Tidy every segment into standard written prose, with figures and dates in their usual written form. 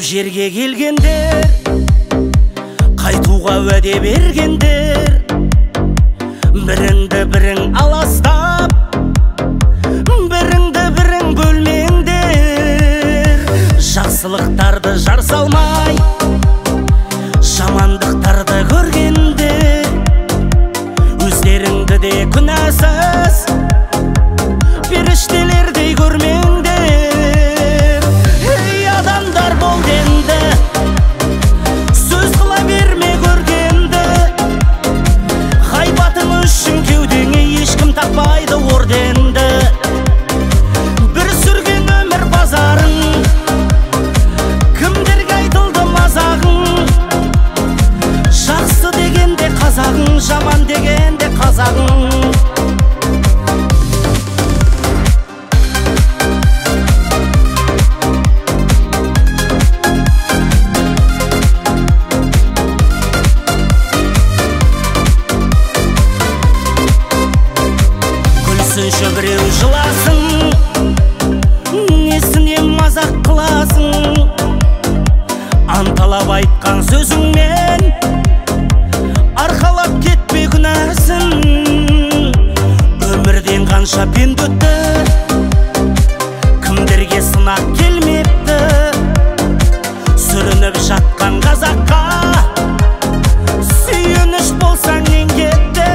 жерге келгендер, қайтуға уәде бергендер, біріңді бірің аластап, біріңді бірің бөлмеңдер. Жақсылықтарды жар салмай, жамандықтарды көргенде, өздеріңді де күнәсіз періштелердей көрмеңдер. Ей адамдар, бол енді, сөз қыла берме көргенді. Ғайбатың үшін кеудеңе ешкім тақпайды орденді. Бір сүрген өмір базарын, кімдерге айтылды мазағың. Жақсы дегенде қазағың, жаман дегенде қазағың. Күлсінші біреу жыласын, несіне мазақ қыласың. Анталап айтқан сөзіңмен арқалап кетпе күнәсін. Өмірден қанша пенде өтті, кімдерге сынақ келмепті. Сүрініп жатқан қазаққа сүйеніш болсаң ең кетті.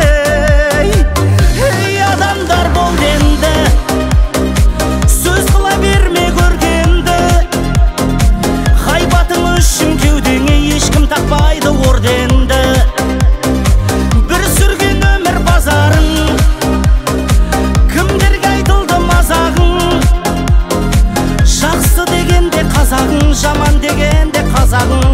Ей адамдар, бол енді, сөз қыла берме көргенді. Ғайбатың үшін кеудеңе ешкім тақпайды орденді. Бір сүрген өмір базарын, кімдерге айтылды мазағың. Жақсы дегенде қазағың, жаман дегенде қазағың.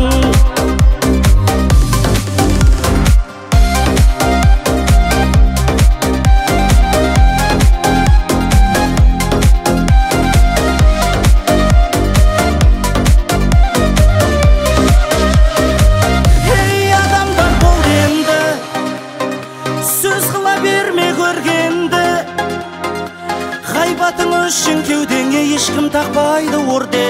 Ғайбатың үшін кеудеңе ешкім тақпайды орден.